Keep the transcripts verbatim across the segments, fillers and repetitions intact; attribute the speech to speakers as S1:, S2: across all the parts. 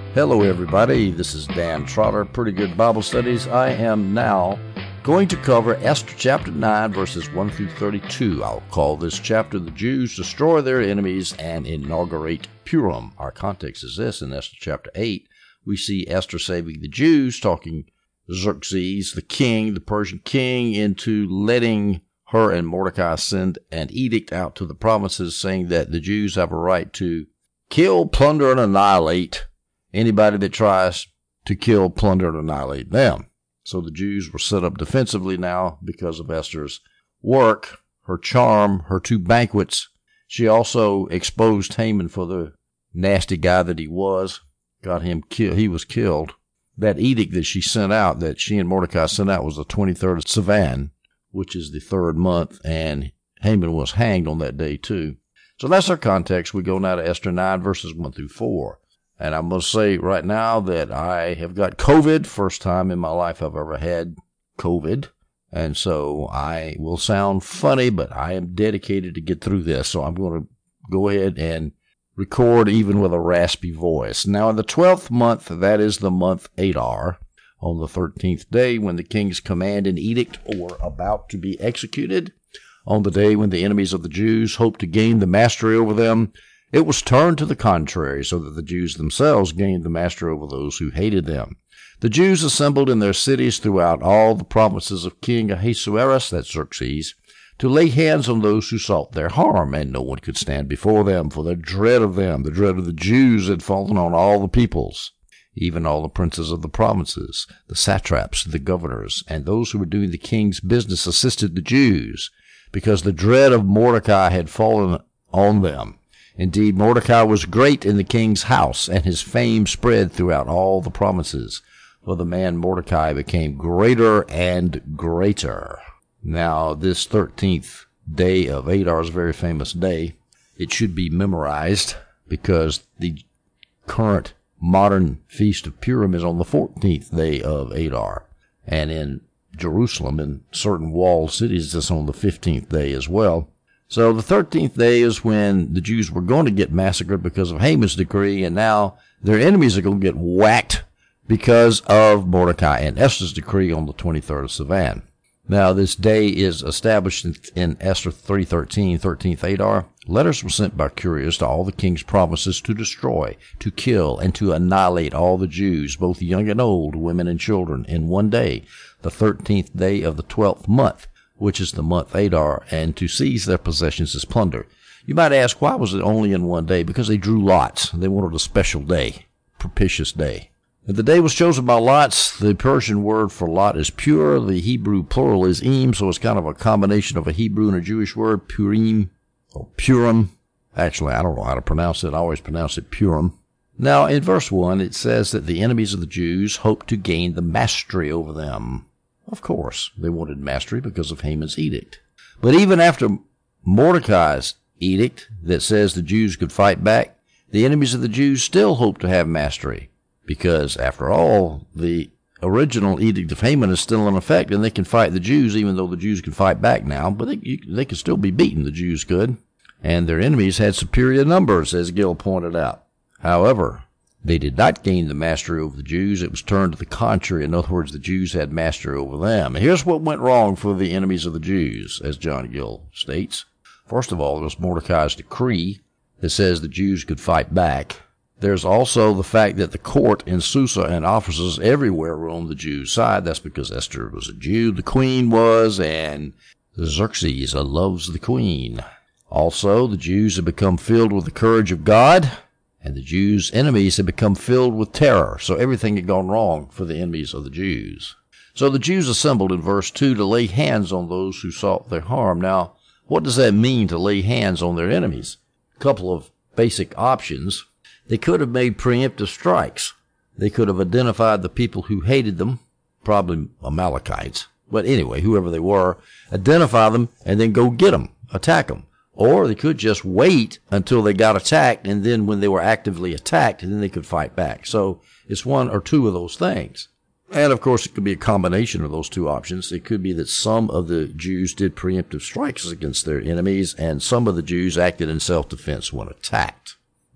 S1: Hello everybody, this is Dan Trotter, Pretty Good Bible Studies. I am now going to cover Esther chapter nine, verses one through thirty-two. I'll call this chapter, The Jews Destroy Their Enemies and Inaugurate Purim. Our context is this: in Esther chapter eight, we see Esther saving the Jews, talking Xerxes, the king, the Persian king, into letting her and Mordecai send an edict out to the provinces saying that the Jews have a right to kill, plunder, and annihilate anybody that tries to kill, plunder, and annihilate them. So the Jews were set up defensively now because of Esther's work, her charm, her two banquets. She also exposed Haman for the nasty guy that he was, got him killed. He was killed. That edict that she sent out, that she and Mordecai sent out, was the twenty-third of Sivan, which is the third month, and Haman was hanged on that day too. So that's our context. We go now to Esther nine, verses one through four. And I must say right now that I have got COVID. First time in my life I've ever had COVID. And so I will sound funny, but I am dedicated to get through this. So I'm going to go ahead and record even with a raspy voice. Now in the twelfth month, that is the month Adar, on the thirteenth day, when the king's command and edict were about to be executed, on the day when the enemies of the Jews hoped to gain the mastery over them, it was turned to the contrary, so that the Jews themselves gained the mastery over those who hated them. The Jews assembled in their cities throughout all the provinces of King Ahasuerus, that's Xerxes, to lay hands on those who sought their harm, and no one could stand before them, for the dread of them, the dread of the Jews, had fallen on all the peoples, even all the princes of the provinces, the satraps, the governors, and those who were doing the king's business assisted the Jews, because the dread of Mordecai had fallen on them. Indeed, Mordecai was great in the king's house, and his fame spread throughout all the provinces. For the man Mordecai became greater and greater. Now, this thirteenth day of Adar is a very famous day. It should be memorized because the current modern feast of Purim is on the fourteenth day of Adar. And in Jerusalem, in certain walled cities, it's on the fifteenth day as well. So the thirteenth day is when the Jews were going to get massacred because of Haman's decree, and now their enemies are going to get whacked because of Mordecai and Esther's decree on the twenty-third of Sivan. Now this day is established in, in Esther three thirteen, thirteenth Adar. Letters were sent by couriers to all the king's provinces to destroy, to kill, and to annihilate all the Jews, both young and old, women and children, in one day, the thirteenth day of the twelfth month, which is the month Adar, and to seize their possessions as plunder. You might ask, why was it only in one day? Because they drew lots. They wanted a special day, propitious day. And the day was chosen by lots. The Persian word for lot is pur. The Hebrew plural is im, so it's kind of a combination of a Hebrew and a Jewish word, purim, or purim. Actually, I don't know how to pronounce it. I always pronounce it purim. Now, in verse one, it says that the enemies of the Jews hoped to gain the mastery over them. Of course, they wanted mastery because of Haman's edict. But even after Mordecai's edict that says the Jews could fight back, the enemies of the Jews still hoped to have mastery. Because, after all, the original edict of Haman is still in effect, and they can fight the Jews, even though the Jews can fight back now. But they, you, they could still be beaten, the Jews could. And their enemies had superior numbers, as Gill pointed out. However, they did not gain the mastery over the Jews. It was turned to the contrary. In other words, the Jews had mastery over them. And here's what went wrong for the enemies of the Jews, as John Gill states. First of all, there was Mordecai's decree that says the Jews could fight back. There's also the fact that the court in Susa and officers everywhere were on the Jews' side. That's because Esther was a Jew, the queen was, and Xerxes loves the queen. Also, the Jews had become filled with the courage of God, and the Jews' enemies had become filled with terror. So everything had gone wrong for the enemies of the Jews. So the Jews assembled in verse two to lay hands on those who sought their harm. Now, what does that mean, to lay hands on their enemies? A couple of basic options. They could have made preemptive strikes. They could have identified the people who hated them, probably Amalekites. But anyway, whoever they were, identify them and then go get them, attack them. Or they could just wait until they got attacked, and then when they were actively attacked, then they could fight back. So it's one or two of those things. And, of course, it could be a combination of those two options. It could be that some of the Jews did preemptive strikes against their enemies, and some of the Jews acted in self-defense when attacked.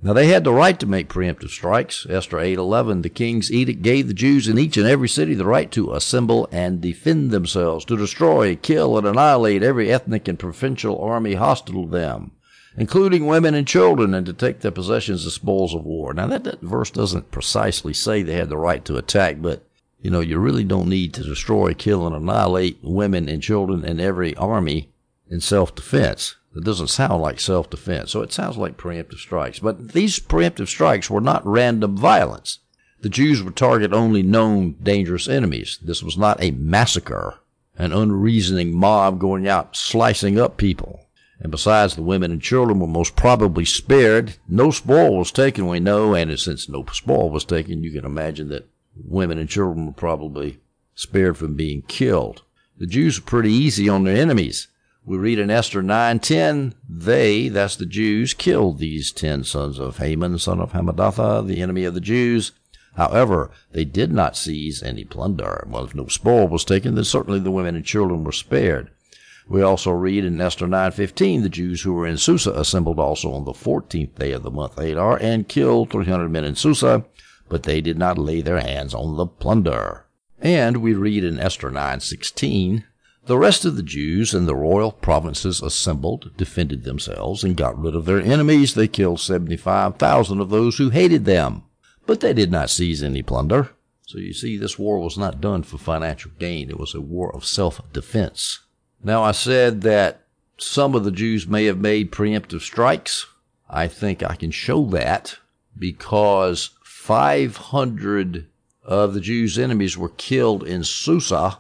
S1: Now, they had the right to make preemptive strikes. Esther eight eleven, the king's edict gave the Jews in each and every city the right to assemble and defend themselves, to destroy, kill, and annihilate every ethnic and provincial army hostile to them, including women and children, and to take their possessions as spoils of war. Now, that, that verse doesn't precisely say they had the right to attack, but, you know, you really don't need to destroy, kill, and annihilate women and children in every army in self-defense. It doesn't sound like self-defense, so it sounds like preemptive strikes. But these preemptive strikes were not random violence. The Jews would target only known dangerous enemies. This was not a massacre, an unreasoning mob going out slicing up people. And besides, the women and children were most probably spared. No spoil was taken, we know, and since no spoil was taken, you can imagine that women and children were probably spared from being killed. The Jews were pretty easy on their enemies. We read in Esther nine ten, they, that's the Jews, killed these ten sons of Haman, son of Hammedatha, the enemy of the Jews. However, they did not seize any plunder. Well, if no spoil was taken, then certainly the women and children were spared. We also read in Esther nine fifteen, the Jews who were in Susa assembled also on the fourteenth day of the month Adar and killed three hundred men in Susa, but they did not lay their hands on the plunder. And we read in Esther nine sixteen, the rest of the Jews in the royal provinces assembled, defended themselves, and got rid of their enemies. They killed seventy-five thousand of those who hated them, but they did not seize any plunder. So you see, this war was not done for financial gain. It was a war of self-defense. Now, I said that some of the Jews may have made preemptive strikes. I think I can show that because five hundred of the Jews' enemies were killed in Susa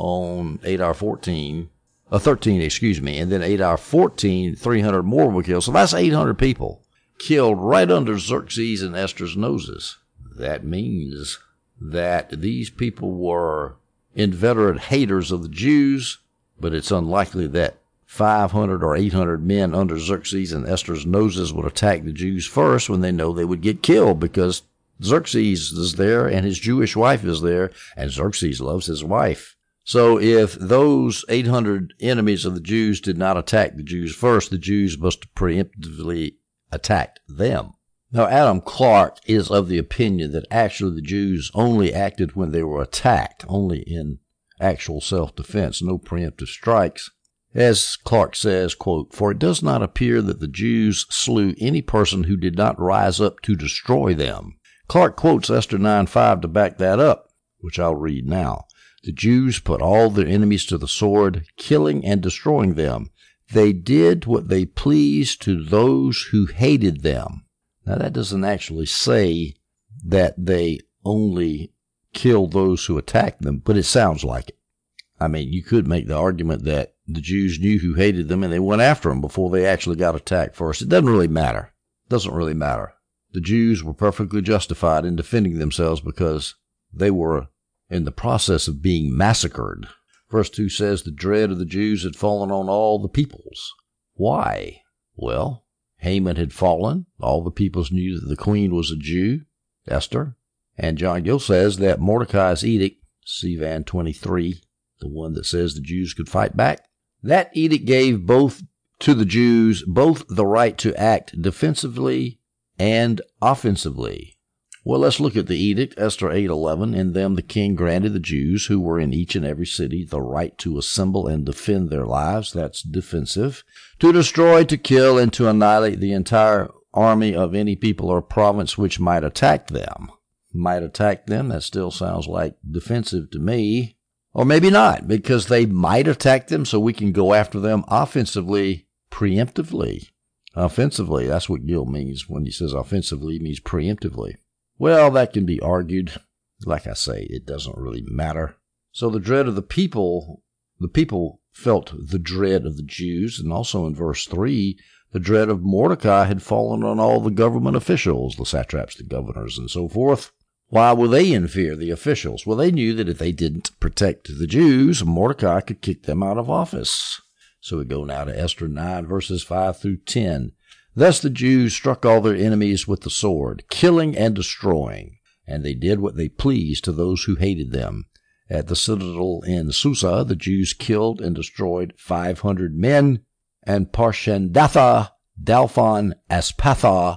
S1: on Adar fourteen, uh, thirteen, excuse me, and then Adar fourteen, three hundred more were killed. So that's eight hundred people killed right under Xerxes and Esther's noses. That means that these people were inveterate haters of the Jews, but it's unlikely that five hundred or eight hundred men under Xerxes and Esther's noses would attack the Jews first when they know they would get killed, because Xerxes is there and his Jewish wife is there, and Xerxes loves his wife. So if those eight hundred enemies of the Jews did not attack the Jews first, the Jews must have preemptively attacked them. Now, Adam Clarke is of the opinion that actually the Jews only acted when they were attacked, only in actual self-defense, no preemptive strikes. As Clarke says, quote, for it does not appear that the Jews slew any person who did not rise up to destroy them. Clarke quotes Esther nine five to back that up, which I'll read now. The Jews put all their enemies to the sword, killing and destroying them. They did what they pleased to those who hated them. Now, that doesn't actually say that they only killed those who attacked them, but it sounds like it. I mean, you could make the argument that the Jews knew who hated them and they went after them before they actually got attacked first. It doesn't really matter. It doesn't really matter. The Jews were perfectly justified in defending themselves because they were in the process of being massacred. Verse two says, the dread of the Jews had fallen on all the peoples. Why? Well, Haman had fallen. All the peoples knew that the queen was a Jew, Esther. And John Gill says that Mordecai's edict, Sivan twenty-three, the one that says the Jews could fight back, that edict gave both to the Jews both the right to act defensively and offensively. Well, let's look at the edict, Esther eight eleven. In them the king granted the Jews who were in each and every city the right to assemble and defend their lives, that's defensive, to destroy, to kill, and to annihilate the entire army of any people or province which might attack them. Might attack them, that still sounds like defensive to me. Or maybe not, because they might attack them, so we can go after them offensively, preemptively. Offensively, that's what Gill means when he says offensively, he means preemptively. Well, that can be argued. Like I say, it doesn't really matter. So the dread of the people, the people felt the dread of the Jews, and also in verse three, the dread of Mordecai had fallen on all the government officials, the satraps, the governors, and so forth. Why were they in fear, the officials? Well, they knew that if they didn't protect the Jews, Mordecai could kick them out of office. So we go now to Esther nine, verses five through ten. Thus the Jews struck all their enemies with the sword, killing and destroying, and they did what they pleased to those who hated them. At the citadel in Susa, the Jews killed and destroyed five hundred men, and Parshandatha, Dalphon, Aspatha,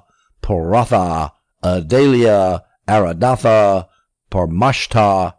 S1: Poratha, Adalia, Aradatha, Parmashta,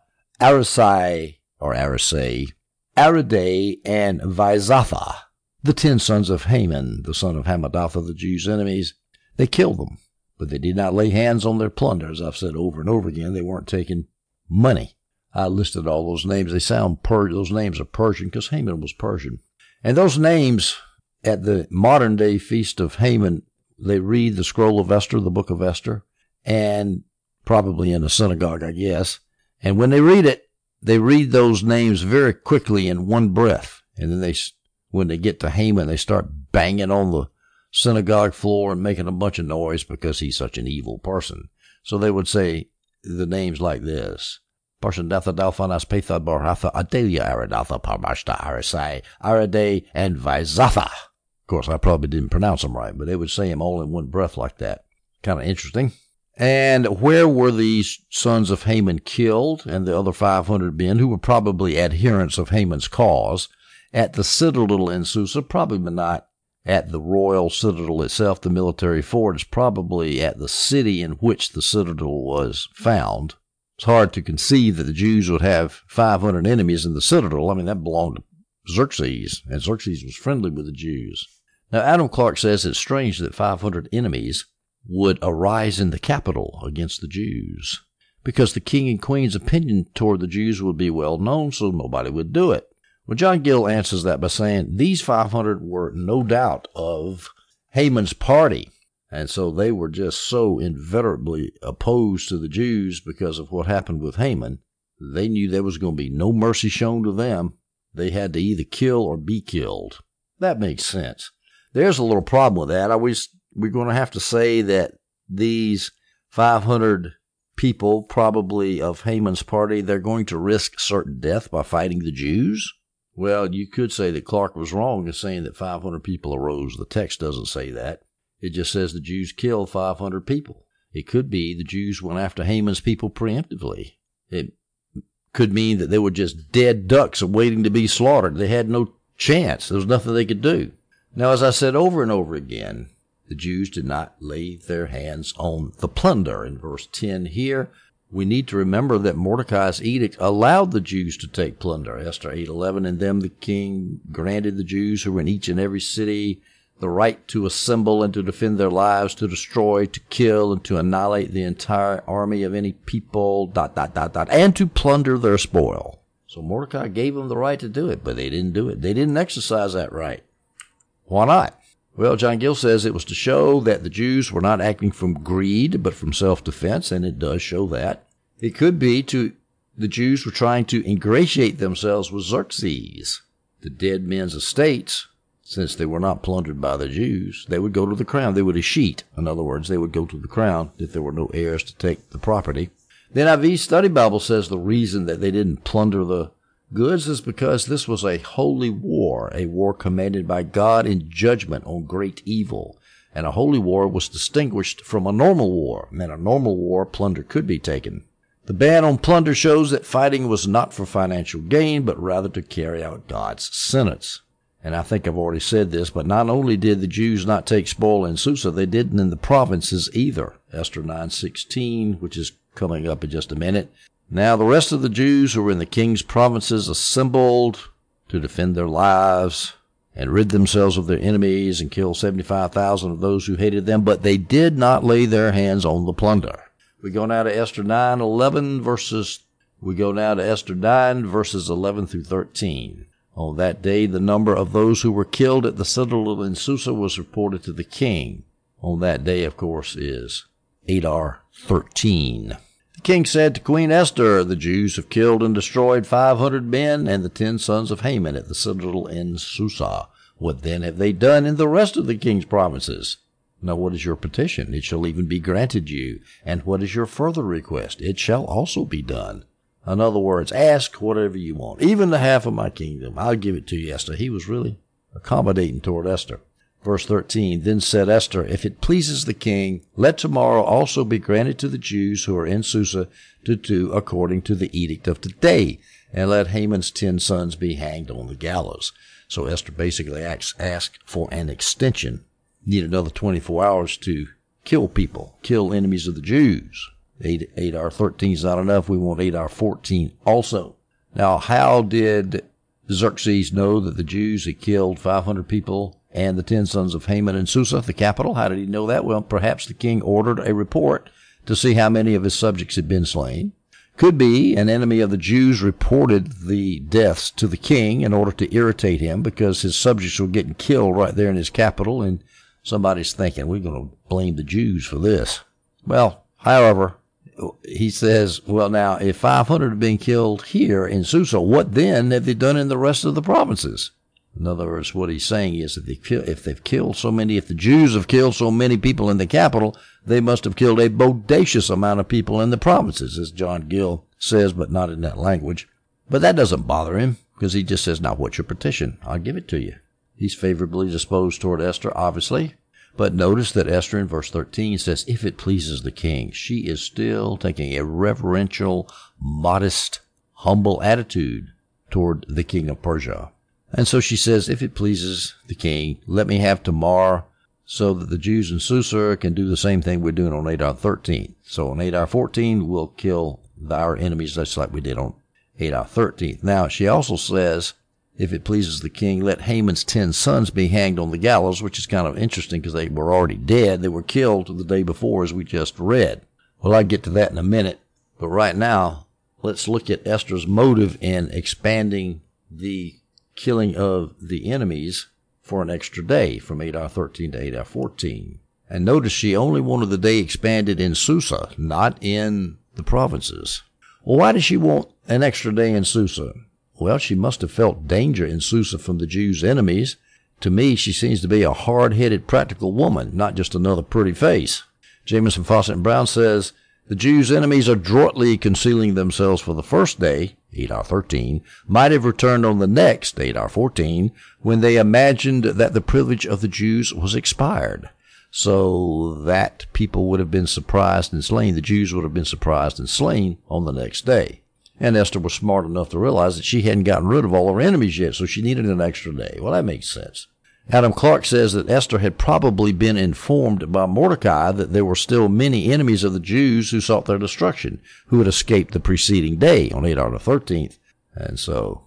S1: Arasai, or Arasai, Aradai, and Vaizatha, the ten sons of Haman, the son of Hamadatha, the Jews' enemies. They killed them, but they did not lay hands on their plunder. As I've said over and over again, they weren't taking money. I listed all those names. They sound per- those names are Persian because Haman was Persian. And those names at the modern day feast of Haman, they read the scroll of Esther, the book of Esther, and probably in a synagogue, I guess. And when they read it, they read those names very quickly in one breath. And then they, when they get to Haman, they start banging on the synagogue floor and making a bunch of noise because he's such an evil person. So they would say the names like this: Parshandatha, Dalphanas, Pethad, Barhatha, Adelia, Aradatha, Parmashta, Arasai, Aradai, and Vaizatha. Of course, I probably didn't pronounce them right, but they would say them all in one breath like that. Kind of interesting. And where were these sons of Haman killed and the other five hundred men who were probably adherents of Haman's cause? At the citadel in Susa, probably not at the royal citadel itself. The military fort is probably at the city in which the citadel was found. It's hard to conceive that the Jews would have five hundred enemies in the citadel. I mean, that belonged to Xerxes, and Xerxes was friendly with the Jews. Now, Adam Clarke says it's strange that five hundred enemies would arise in the capital against the Jews, because the king and queen's opinion toward the Jews would be well known, so nobody would do it. Well, John Gill answers that by saying these five hundred were no doubt of Haman's party, and so they were just so inveterately opposed to the Jews because of what happened with Haman. They knew there was going to be no mercy shown to them. They had to either kill or be killed. That makes sense. There's a little problem with that. I was, we're going to have to say that these five hundred people, probably of Haman's party, they're going to risk certain death by fighting the Jews. Well, you could say that Clarke was wrong in saying that five hundred people arose. The text doesn't say that. It just says the Jews killed five hundred people. It could be the Jews went after Haman's people preemptively. It could mean that they were just dead ducks awaiting to be slaughtered. They had no chance. There was nothing they could do. Now, as I said over and over again, the Jews did not lay their hands on the plunder. In verse ten here, we need to remember that Mordecai's edict allowed the Jews to take plunder. Esther eight eleven, and them the king granted the Jews who were in each and every city the right to assemble and to defend their lives, to destroy, to kill, and to annihilate the entire army of any people, dot, dot, dot, dot, and to plunder their spoil. So Mordecai gave them the right to do it, but they didn't do it. They didn't exercise that right. Why not? Well, John Gill says it was to show that the Jews were not acting from greed, but from self-defense, and it does show that. It could be to the Jews were trying to ingratiate themselves with Xerxes. The dead men's estates, since they were not plundered by the Jews, they would go to the crown. They would escheat. In other words, they would go to the crown if there were no heirs to take the property. The N I V Study Bible says the reason that they didn't plunder the goods is because this was a holy war, a war commanded by God in judgment on great evil. And a holy war was distinguished from a normal war. In a normal war, plunder could be taken. The ban on plunder shows that fighting was not for financial gain, but rather to carry out God's sentence. And I think I've already said this, but not only did the Jews not take spoil in Susa, they didn't in the provinces either. Esther nine sixteen, which is coming up in just a minute. Now the rest of the Jews who were in the king's provinces assembled to defend their lives and rid themselves of their enemies and kill seventy-five thousand of those who hated them, but they did not lay their hands on the plunder. We go now to Esther nine eleven verses, we go now to Esther nine verses eleven through thirteen. On that day, the number of those who were killed at the citadel in Susa was reported to the king. On that day, of course, is Adar thirteen. The king said to Queen Esther, the Jews have killed and destroyed five hundred men and the ten sons of Haman at the citadel in Susa. What then have they done in the rest of the king's provinces? Now what is your petition? It shall even be granted you. And what is your further request? It shall also be done. In other words, ask whatever you want. Even the half of my kingdom, I'll give it to you, Esther. He was really accommodating toward Esther. Verse thirteen, then said Esther, if it pleases the king, let tomorrow also be granted to the Jews who are in Susa to do according to the edict of today, and let Haman's ten sons be hanged on the gallows. So Esther basically asks, asked for an extension. Need another twenty-four hours to kill people, kill enemies of the Jews. eight R thirteen is not enough. We want eight R fourteen also. Now, how did Xerxes know that the Jews had killed five hundred people and the ten sons of Haman in Susa, the capital? How did he know that? Well, perhaps the king ordered a report to see how many of his subjects had been slain. Could be an enemy of the Jews reported the deaths to the king in order to irritate him because his subjects were getting killed right there in his capital, and somebody's thinking, we're going to blame the Jews for this. Well, however, he says, well, now, if five hundred have been killed here in Susa, what then have they done in the rest of the provinces? In other words, what he's saying is that they, if they've killed so many, if the Jews have killed so many people in the capital, they must have killed a bodacious amount of people in the provinces, as John Gill says, but not in that language. But that doesn't bother him, because he just says, now, what's your petition? I'll give it to you. He's favorably disposed toward Esther, obviously. But notice that Esther in verse thirteen says, if it pleases the king. She is still taking a reverential, modest, humble attitude toward the king of Persia. And so she says, if it pleases the king, let me have tomorrow so that the Jews in Susa can do the same thing we're doing on eight R thirteen. So on eight R fourteen, we'll kill our enemies just like we did on eight R thirteen. Now, she also says, if it pleases the king, let Haman's ten sons be hanged on the gallows, which is kind of interesting because they were already dead. They were killed the day before, as we just read. Well, I'll get to that in a minute. But right now, let's look at Esther's motive in expanding the killing of the enemies for an extra day from eight R thirteen to eight R fourteen. And notice she only wanted the day expanded in Susa, not in the provinces. Well, why does she want an extra day in Susa? Well, she must have felt danger in Susa from the Jews' enemies. To me, she seems to be a hard-headed, practical woman, not just another pretty face. Jamieson, Fausset, and Brown says, the Jews' enemies are adroitly concealing themselves for the first day, eight R thirteen, might have returned on the next, eight R fourteen, when they imagined that the privilege of the Jews was expired. So that people would have been surprised and slain. The Jews would have been surprised and slain on the next day. And Esther was smart enough to realize that she hadn't gotten rid of all her enemies yet, so she needed an extra day. Well, that makes sense. Adam Clark says that Esther had probably been informed by Mordecai that there were still many enemies of the Jews who sought their destruction, who had escaped the preceding day on eight R the thirteenth. And so,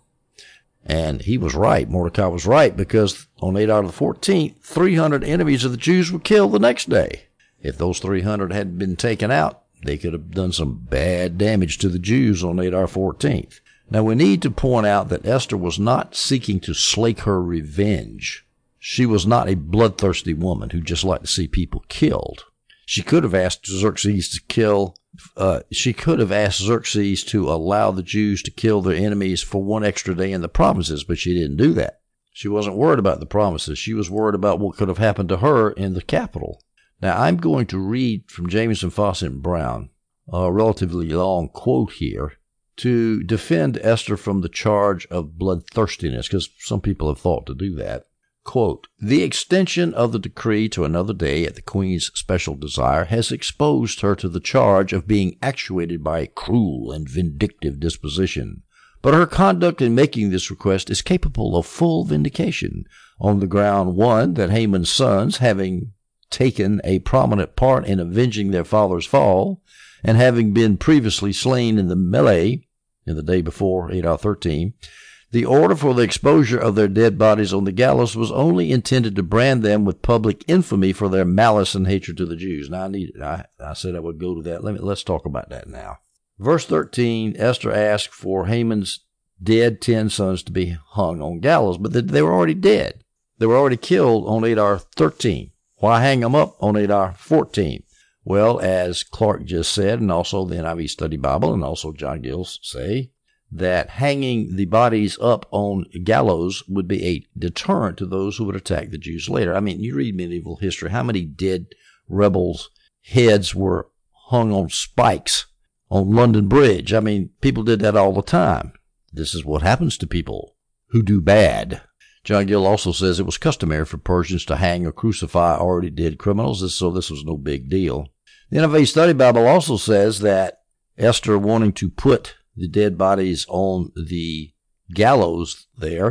S1: and he was right. Mordecai was right, because on eight R the fourteenth, three hundred enemies of the Jews were killed the next day. If those three hundred hadn't been taken out, they could have done some bad damage to the Jews on eight R fourteenth. Now, we need to point out that Esther was not seeking to slake her revenge. She was not a bloodthirsty woman who just liked to see people killed. She could have asked Xerxes to kill, uh, she could have asked Xerxes to allow the Jews to kill their enemies for one extra day in the provinces, but she didn't do that. She wasn't worried about the provinces. She was worried about what could have happened to her in the capital. Now, I'm going to read from Jamieson, Fausset, and Brown, a relatively long quote here, to defend Esther from the charge of bloodthirstiness, because some people have thought to do that. Quote, the extension of the decree to another day at the Queen's special desire has exposed her to the charge of being actuated by a cruel and vindictive disposition. But her conduct in making this request is capable of full vindication, on the ground, one, that Haman's sons, having taken a prominent part in avenging their father's fall, and having been previously slain in the melee, in the day before, eight R thirteen, the order for the exposure of their dead bodies on the gallows was only intended to brand them with public infamy for their malice and hatred to the Jews. Now, I need, I, I said I would go to that. Let me, let's talk about that now. Verse thirteen, Esther asked for Haman's dead ten sons to be hung on gallows, but they, they were already dead. They were already killed on eight R thirteen. Why hang them up on eight R fourteen? Well, as Clark just said, and also the N I V Study Bible, and also John Gills say, that hanging the bodies up on gallows would be a deterrent to those who would attack the Jews later. I mean, you read medieval history, how many dead rebels' heads were hung on spikes on London Bridge? I mean, people did that all the time. This is what happens to people who do bad. John Gill also says it was customary for Persians to hang or crucify already dead criminals, so this was no big deal. The N I V Study Bible also says that Esther wanting to put the dead bodies on the gallows there,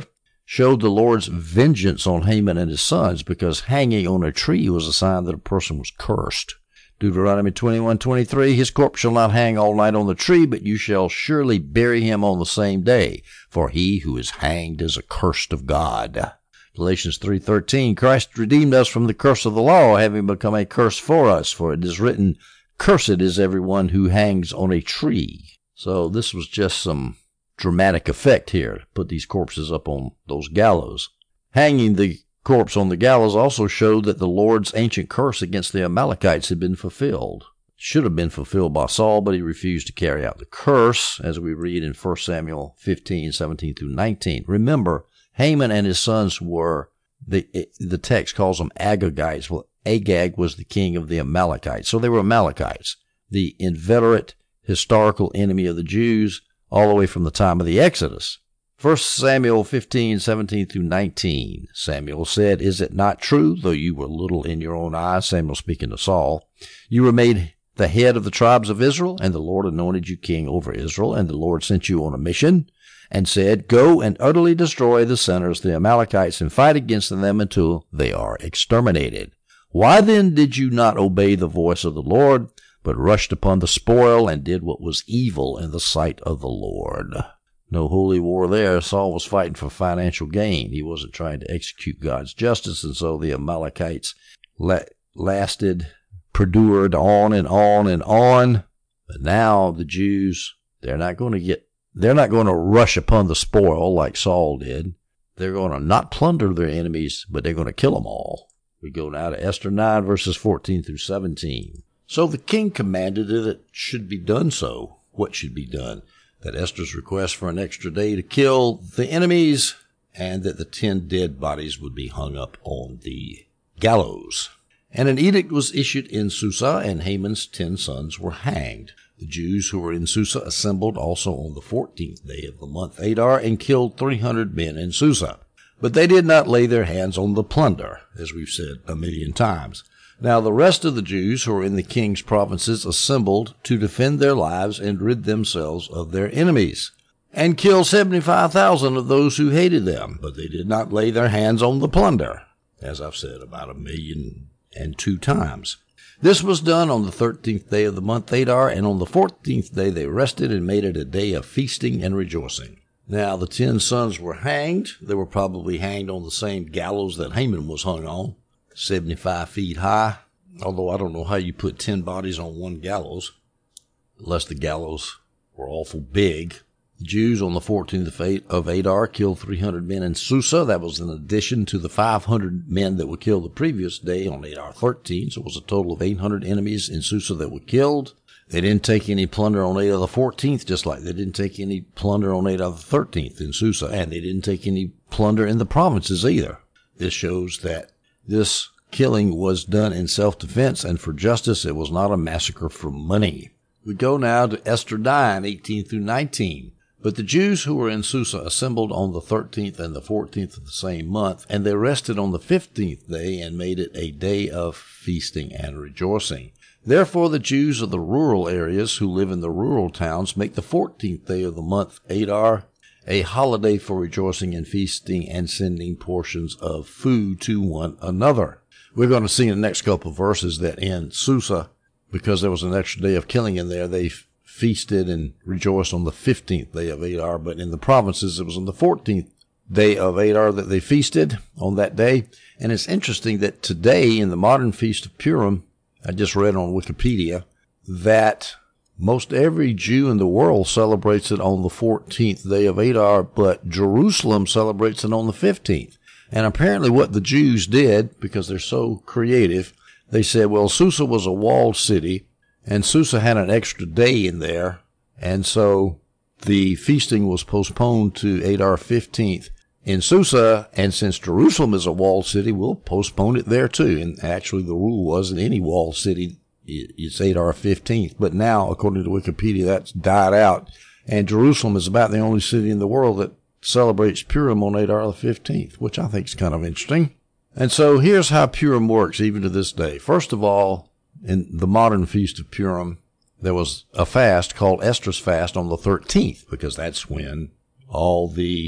S1: showed the Lord's vengeance on Haman and his sons, because hanging on a tree was a sign that a person was cursed. Deuteronomy twenty-one twenty-three, his corpse shall not hang all night on the tree, but you shall surely bury him on the same day, for he who is hanged is accursed of God. Galatians three thirteen, Christ redeemed us from the curse of the law, having become a curse for us, for it is written, cursed is everyone who hangs on a tree. So this was just some dramatic effect here, to put these corpses up on those gallows. Hanging the corpse on the gallows also showed that the Lord's ancient curse against the Amalekites had been fulfilled. It should have been fulfilled by Saul, but he refused to carry out the curse, as we read in First Samuel fifteen, seventeen through nineteen. Remember, Haman and his sons were, the the text calls them Agagites. Well, Agag was the king of the Amalekites, so they were Amalekites, the inveterate historical enemy of the Jews, all the way from the time of the Exodus. First Samuel fifteen, seventeen through nineteen. Samuel said, is it not true, though you were little in your own eyes, Samuel speaking to Saul, you were made the head of the tribes of Israel, and the Lord anointed you king over Israel, and the Lord sent you on a mission, and said, go and utterly destroy the sinners, the Amalekites, and fight against them until they are exterminated. Why then did you not obey the voice of the Lord, but rushed upon the spoil and did what was evil in the sight of the Lord? No holy war there. Saul was fighting for financial gain. He wasn't trying to execute God's justice, and so the Amalekites la- lasted, perdured on and on and on. But now the Jews, they're not going to get, they're not going to rush upon the spoil like Saul did. They're going to not plunder their enemies, but they're going to kill them all. We go now to Esther nine, verses fourteen through seventeen. So the king commanded that it should be done so. What should be done? That Esther's request for an extra day to kill the enemies, and that the ten dead bodies would be hung up on the gallows. And an edict was issued in Susa, and Haman's ten sons were hanged. The Jews who were in Susa assembled also on the fourteenth day of the month Adar, and killed three hundred men in Susa. But they did not lay their hands on the plunder, as we've said a million times. Now the rest of the Jews who were in the king's provinces assembled to defend their lives and rid themselves of their enemies, and killed seventy-five thousand of those who hated them, but they did not lay their hands on the plunder, as I've said about a million and two times. This was done on the thirteenth day of the month Adar, and on the fourteenth day they rested and made it a day of feasting and rejoicing. Now the ten sons were hanged. They were probably hanged on the same gallows that Haman was hung on, seventy-five feet high, although I don't know how you put ten bodies on one gallows, unless the gallows were awful big. The Jews on the fourteenth of Adar killed three hundred men in Susa. That was in addition to the five hundred men that were killed the previous day on Adar thirteen, so it was a total of eight hundred enemies in Susa that were killed. They didn't take any plunder on Adar the fourteenth, just like they didn't take any plunder on Adar the thirteenth in Susa, and they didn't take any plunder in the provinces either. This shows that this killing was done in self-defense and for justice. It was not a massacre for money. We go now to Esther nine, eighteen through nineteen. But the Jews who were in Susa assembled on the thirteenth and the fourteenth of the same month, and they rested on the fifteenth day and made it a day of feasting and rejoicing. Therefore the Jews of the rural areas who live in the rural towns make the fourteenth day of the month Adar a holiday for rejoicing and feasting and sending portions of food to one another. We're going to see in the next couple of verses that in Susa, because there was an extra day of killing in there, they feasted and rejoiced on the fifteenth day of Adar, but in the provinces it was on the fourteenth day of Adar that they feasted on that day. And it's interesting that today in the modern Feast of Purim, I just read on Wikipedia, that most every Jew in the world celebrates it on the fourteenth day of Adar, but Jerusalem celebrates it on the fifteenth. And apparently what the Jews did, because they're so creative, they said, well, Susa was a walled city, and Susa had an extra day in there, and so the feasting was postponed to Adar fifteenth in Susa, and since Jerusalem is a walled city, we'll postpone it there too. And actually the rule was in any walled city, it's Adar fifteenth. But now, according to Wikipedia, that's died out, and Jerusalem is about the only city in the world that celebrates Purim on Adar the fifteenth, which I think is kind of interesting. And so here's how Purim works even to this day. First of all, in the modern Feast of Purim, there was a fast called Esther's fast on the thirteenth, because that's when all the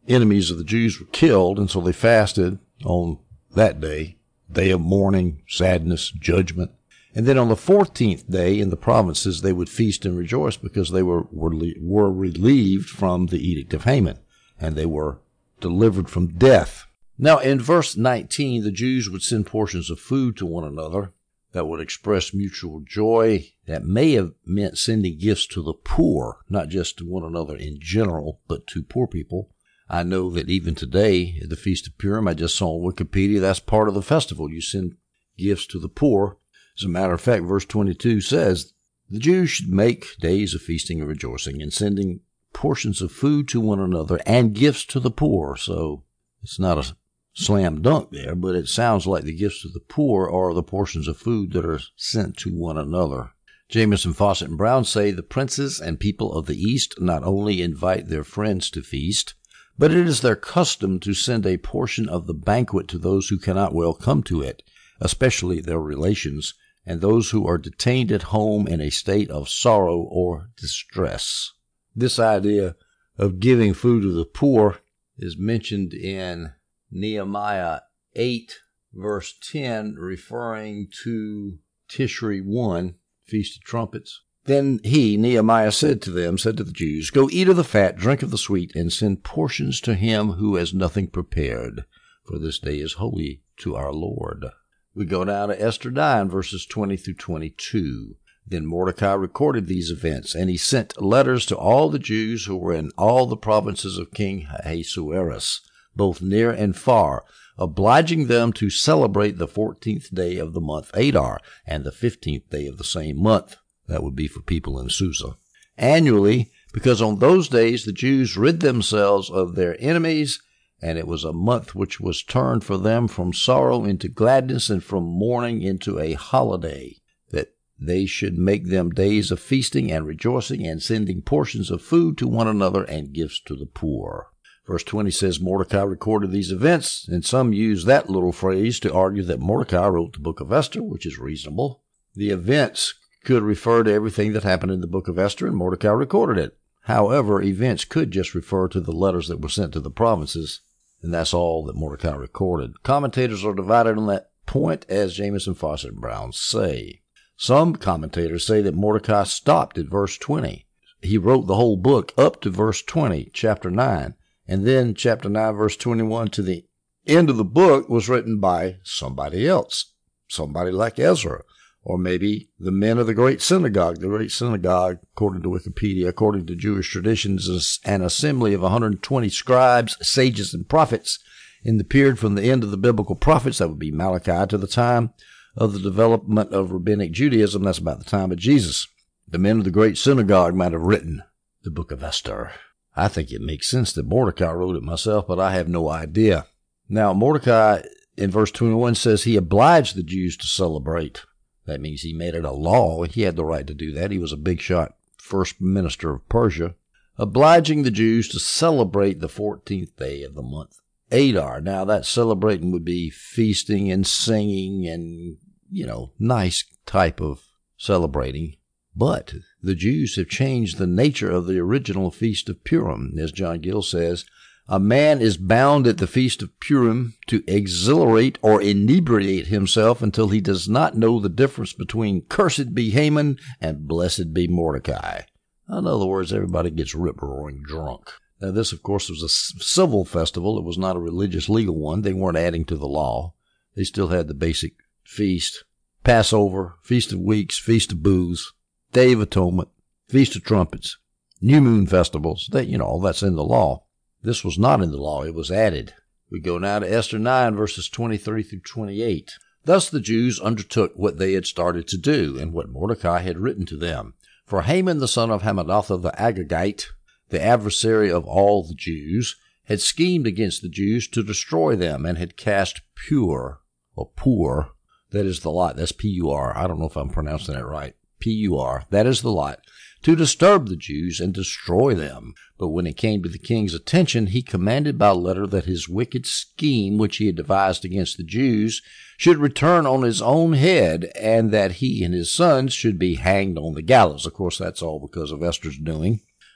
S1: enemies of the Jews were killed, and so they fasted on that day, day of mourning, sadness, judgment. And then on the fourteenth day in the provinces, they would feast and rejoice because they were, were, were relieved from the edict of Haman, and they were delivered from death. Now, in verse nineteen, the Jews would send portions of food to one another that would express mutual joy. That may have meant sending gifts to the poor, not just to one another in general, but to poor people. I know that even today, at the Feast of Purim, I just saw on Wikipedia, that's part of the festival. You send gifts to the poor. As a matter of fact, verse twenty-two says, the Jews should make days of feasting and rejoicing and sending portions of food to one another and gifts to the poor. So it's not a slam dunk there, but it sounds like the gifts to the poor are the portions of food that are sent to one another. Jamieson, Fawcett, and Brown say the princes and people of the East not only invite their friends to feast, but it is their custom to send a portion of the banquet to those who cannot well come to it, especially their relations, and those who are detained at home in a state of sorrow or distress. This idea of giving food to the poor is mentioned in Nehemiah eight, verse ten, referring to Tishri one, Feast of Trumpets. Then he, Nehemiah, said to them, said to the Jews, go eat of the fat, drink of the sweet, and send portions to him who has nothing prepared, for this day is holy to our Lord. We go down to Esther nine, verses twenty through twenty-two. Then Mordecai recorded these events, and he sent letters to all the Jews who were in all the provinces of King Ahasuerus, both near and far, obliging them to celebrate the fourteenth day of the month Adar and the fifteenth day of the same month. That would be for people in Susa. Annually, because on those days the Jews rid themselves of their enemies, and it was a month which was turned for them from sorrow into gladness and from mourning into a holiday, that they should make them days of feasting and rejoicing and sending portions of food to one another and gifts to the poor. Verse twenty says Mordecai recorded these events, and some use that little phrase to argue that Mordecai wrote the book of Esther, which is reasonable. The events could refer to everything that happened in the book of Esther, and Mordecai recorded it. However, events could just refer to the letters that were sent to the provinces, and that's all that Mordecai recorded. Commentators are divided on that point, as Jamieson, Fawcett, and Brown say. Some commentators say that Mordecai stopped at verse twenty. He wrote the whole book up to verse twenty, chapter nine, and then chapter nine, verse twenty-one to the end of the book was written by somebody else, somebody like Ezra, or maybe the men of the great synagogue. The great synagogue, according to Wikipedia, according to Jewish traditions, is an assembly of one hundred twenty scribes, sages, and prophets in the period from the end of the biblical prophets, that would be Malachi, to the time of the development of rabbinic Judaism. That's about the time of Jesus. The men of the great synagogue might have written the book of Esther. I think it makes sense that Mordecai wrote it myself, but I have no idea. Now, Mordecai in verse twenty-one says he obliged the Jews to celebrate. That means he made it a law. He had the right to do that. He was a big shot first minister of Persia, obliging the Jews to celebrate the fourteenth day of the month Adar. Now, that celebrating would be feasting and singing and, you know, nice type of celebrating. But the Jews have changed the nature of the original Feast of Purim. As John Gill says, a man is bound at the Feast of Purim to exhilarate or inebriate himself until he does not know the difference between cursed be Haman and blessed be Mordecai. In other words, everybody gets rip-roaring drunk. Now, this, of course, was a civil festival. It was not a religious, legal one. They weren't adding to the law. They still had the basic feast, Passover, Feast of Weeks, Feast of Booths, Day of Atonement, Feast of Trumpets, New Moon festivals. They, you know, all that's in the law. This was not in the law. It was added. We go now to Esther nine, verses twenty-three through twenty-eight. Thus the Jews undertook what they had started to do, and what Mordecai had written to them. For Haman the son of Hammedatha the Agagite, the adversary of all the Jews, had schemed against the Jews to destroy them, and had cast pure, or poor, that is the lot, that's P U R. I don't know if I'm pronouncing that right. P U R, that is the lot, to disturb the Jews and destroy them. But when it came to the king's attention, he commanded by letter that his wicked scheme, which he had devised against the Jews, should return on his own head, and that he and his sons should be hanged on the gallows. Of course, that's all because of Esther's doing.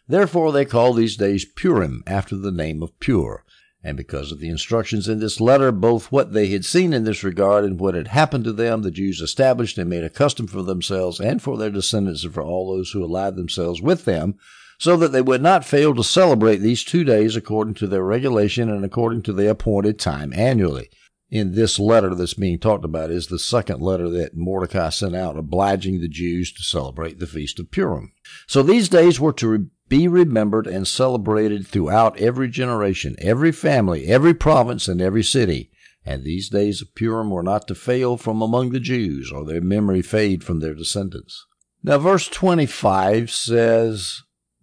S1: Therefore they call these days Purim, after the name of Pur. And because of the instructions in this letter, both what they had seen in this regard and what had happened to them, the Jews established and made a custom for themselves and for their descendants and for all those who allied themselves with them, so that they would not fail to celebrate these two days according to their regulation and according to the appointed time annually. In this letter that's being talked about is the second letter that Mordecai sent out, obliging the Jews to celebrate the Feast of Purim. So these days were to re- be remembered and celebrated throughout every generation, every family, every province, and every city. And these days of Purim were not to fail from among the Jews, or their memory fade from their descendants. Now, verse twenty-five says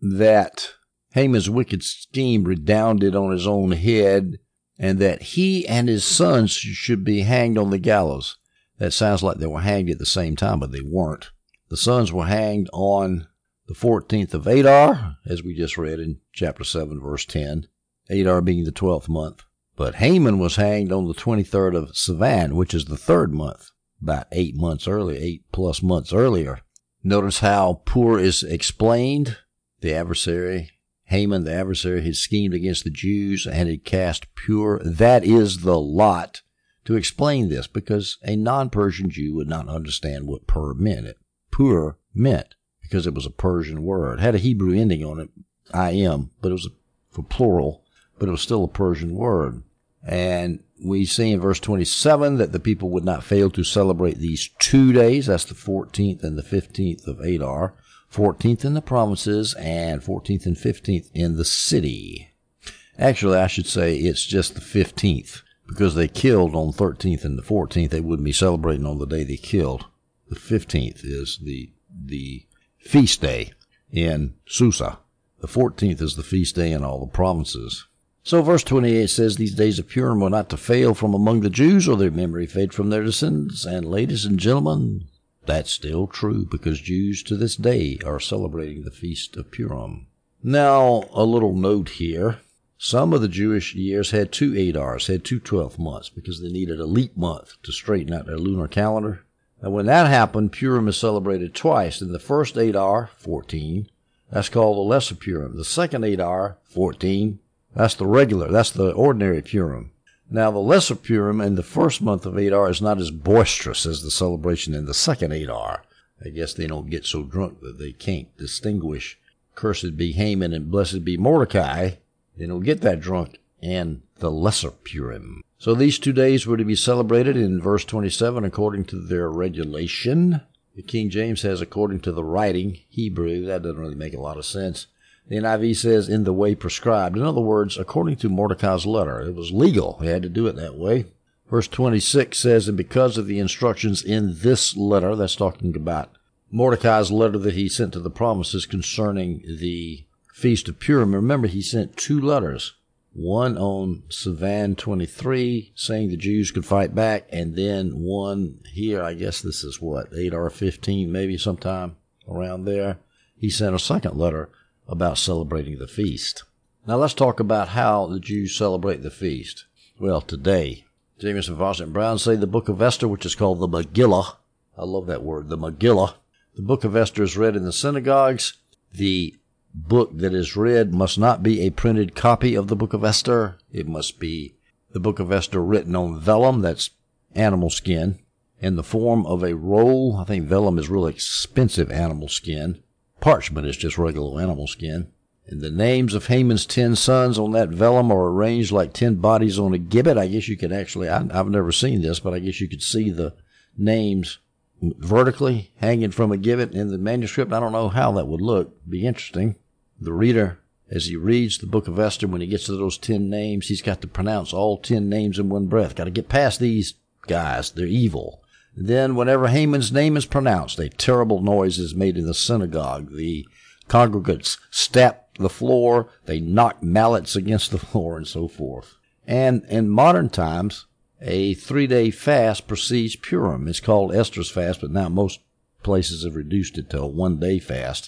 S1: that Haman's wicked scheme redounded on his own head, and that he and his sons should be hanged on the gallows. That sounds like they were hanged at the same time, but they weren't. The sons were hanged on the fourteenth of Adar, as we just read in chapter seven, verse ten, Adar being the twelfth month. But Haman was hanged on the twenty-third of Sivan, which is the third month, about eight months earlier, eight plus months earlier. Notice how Pur is explained. The adversary, Haman, the adversary, had schemed against the Jews and had cast Pur. That is the lot to explain this, because a non-Persian Jew would not understand what Pur meant. It, Pur meant, because it was a Persian word. It had a Hebrew ending on it, I am, but it was for plural, but it was still a Persian word. And we see in verse twenty-seven that the people would not fail to celebrate these two days. That's the fourteenth and the fifteenth of Adar. fourteenth in the provinces and fourteenth and fifteenth in the city. Actually, I should say it's just the fifteenth, because they killed on thirteenth and the fourteenth. They wouldn't be celebrating on the day they killed. The fifteenth is the the feast day in Susa. The fourteenth is the feast day in all the provinces. So verse twenty-eight says, these days of Purim were not to fail from among the Jews, or their memory fade from their descendants. And ladies and gentlemen, that's still true, because Jews to this day are celebrating the Feast of Purim. Now, a little note here. Some of the Jewish years had two Adars, had two twelfth months, because they needed a leap month to straighten out their lunar calendar. And when that happened, Purim is celebrated twice. In the first Adar, fourteen, that's called the Lesser Purim. The second Adar, fourteen, that's the regular, that's the ordinary Purim. Now, the Lesser Purim in the first month of Adar is not as boisterous as the celebration in the second Adar. I guess they don't get so drunk that they can't distinguish cursed be Haman and blessed be Mordecai. They don't get that drunk in the Lesser Purim. So these two days were to be celebrated in verse twenty-seven according to their regulation. The King James says according to the writing, Hebrew. That doesn't really make a lot of sense. The N I V says in the way prescribed. In other words, according to Mordecai's letter. It was legal. He had to do it that way. Verse twenty-six says, and because of the instructions in this letter, that's talking about Mordecai's letter that he sent to the provinces concerning the Feast of Purim. Remember, he sent two letters. One on Sivan twenty-three, saying the Jews could fight back, and then one here, I guess this is what, Adar fifteen, maybe sometime around there. He sent a second letter about celebrating the feast. Now let's talk about how the Jews celebrate the feast. Well, today, Jameson, Fawcett, and Brown say the book of Esther, which is called the Megillah. I love that word, the Megillah. The book of Esther is read in the synagogues. The book that is read must not be a printed copy of the book of Esther. It must be the book of Esther written on vellum, that's animal skin, in the form of a roll. I think vellum is really expensive animal skin. Parchment is just regular animal skin. And the names of Haman's ten sons on that vellum are arranged like ten bodies on a gibbet. I guess you could actually, I, I've never seen this, but I guess you could see the names vertically hanging from a gibbet in the manuscript. I don't know how that would look. Be interesting. The reader, as he reads the book of Esther, when he gets to those ten names, he's got to pronounce all ten names in one breath. Got to get past these guys. They're evil. Then whenever Haman's name is pronounced, a terrible noise is made in the synagogue. The congregants step the floor, they knock mallets against the floor, and so forth. And in modern times, a three-day fast precedes Purim. It's called Esther's fast, but now most places have reduced it to a one-day fast.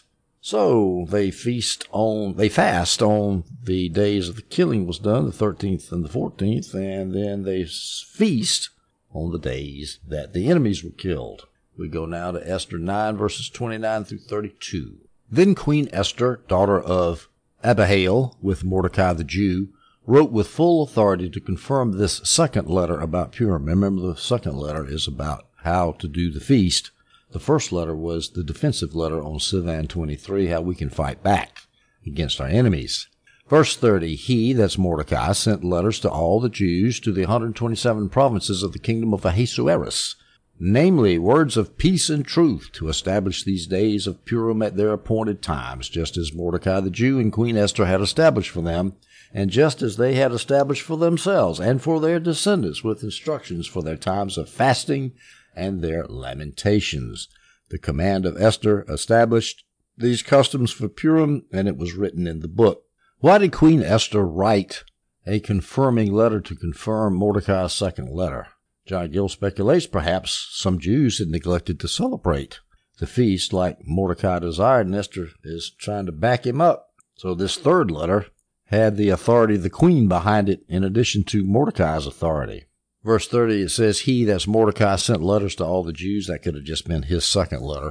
S1: So they feast on, they fast on the days of the killing was done, the thirteenth and the fourteenth, and then they feast on the days that the enemies were killed. We go now to Esther nine, verses twenty-nine through thirty-two. Then Queen Esther, daughter of Abihail, with Mordecai the Jew, wrote with full authority to confirm this second letter about Purim. Remember, the second letter is about how to do the feast. The first letter was the defensive letter on Sivan twenty-three, how we can fight back against our enemies. Verse thirty, he, that's Mordecai, sent letters to all the Jews to the one hundred twenty-seven provinces of the kingdom of Ahasuerus, namely words of peace and truth, to establish these days of Purim at their appointed times, just as Mordecai the Jew and Queen Esther had established for them, and just as they had established for themselves and for their descendants, with instructions for their times of fasting and their lamentations. The command of Esther established these customs for Purim, and it was written in the book. Why did Queen Esther write a confirming letter to confirm Mordecai's second letter? John Gill speculates perhaps some Jews had neglected to celebrate the feast like Mordecai desired, and Esther is trying to back him up. So this third letter had the authority of the queen behind it in addition to Mordecai's authority. Verse thirty, it says, he, that's Mordecai, sent letters to all the Jews. That could have just been his second letter.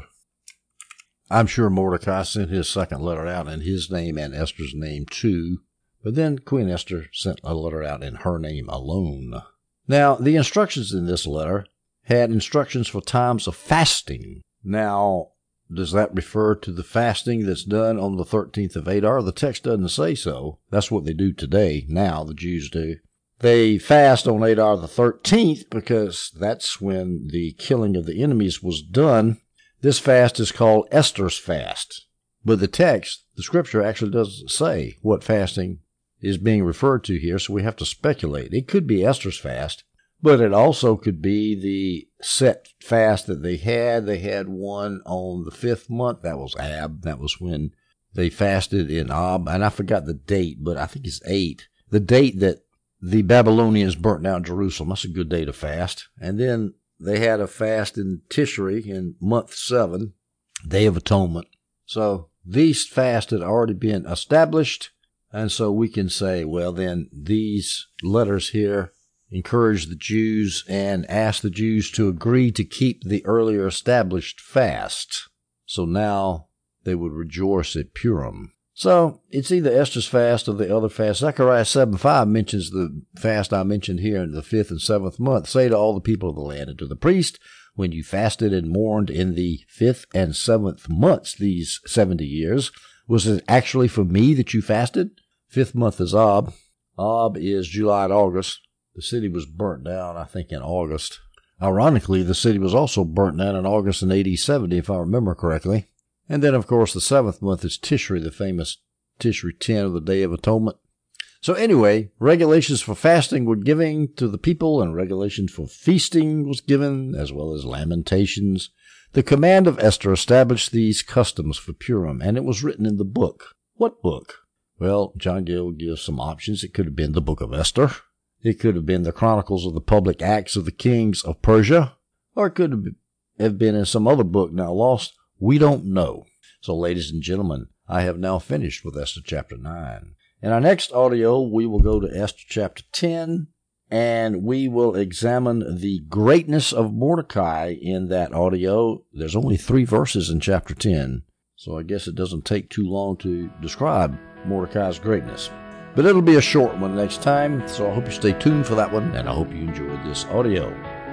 S1: I'm sure Mordecai sent his second letter out in his name and Esther's name too, but then Queen Esther sent a letter out in her name alone. Now, the instructions in this letter had instructions for times of fasting. Now, does that refer to the fasting that's done on the thirteenth of Adar? The text doesn't say so. That's what they do today. Now, the Jews do. They fast on Adar the thirteenth because that's when the killing of the enemies was done. This fast is called Esther's fast. But the text, the scripture, actually doesn't say what fasting is being referred to here, so we have to speculate. It could be Esther's fast, but it also could be the set fast that they had. They had one on the fifth month. That was Ab. That was when they fasted in Ab. And I forgot the date, but I think it's eight. The date that the Babylonians burnt down Jerusalem. That's a good day to fast. And then they had a fast in Tishri in month seven, Day of Atonement. So these fasts had already been established. And so we can say, well, then these letters here encourage the Jews and ask the Jews to agree to keep the earlier established fast. So now they would rejoice at Purim. So it's either Esther's fast or the other fast. Zechariah seven five mentions the fast I mentioned here in the fifth and seventh month. Say to all the people of the land and to the priest, when you fasted and mourned in the fifth and seventh months these seventy years, was it actually for me that you fasted? Fifth month is Ab. Ab is July and August. The city was burnt down, I think, in August. Ironically, the city was also burnt down in August in A D seventy, if I remember correctly. And then, of course, the seventh month is Tishri, the famous Tishri ten, of the Day of Atonement. So anyway, regulations for fasting were given to the people, and regulations for feasting was given, as well as lamentations. The command of Esther established these customs for Purim, and it was written in the book. What book? Well, John Gill gives some options. It could have been the Book of Esther. It could have been the Chronicles of the Public Acts of the Kings of Persia. Or it could have been in some other book now lost. We don't know. So, ladies and gentlemen, I have now finished with Esther chapter nine. In our next audio, we will go to Esther chapter ten, and we will examine the greatness of Mordecai in that audio. There's only three verses in chapter ten, so I guess it doesn't take too long to describe Mordecai's greatness. But it'll be a short one next time, so I hope you stay tuned for that one, and I hope you enjoyed this audio.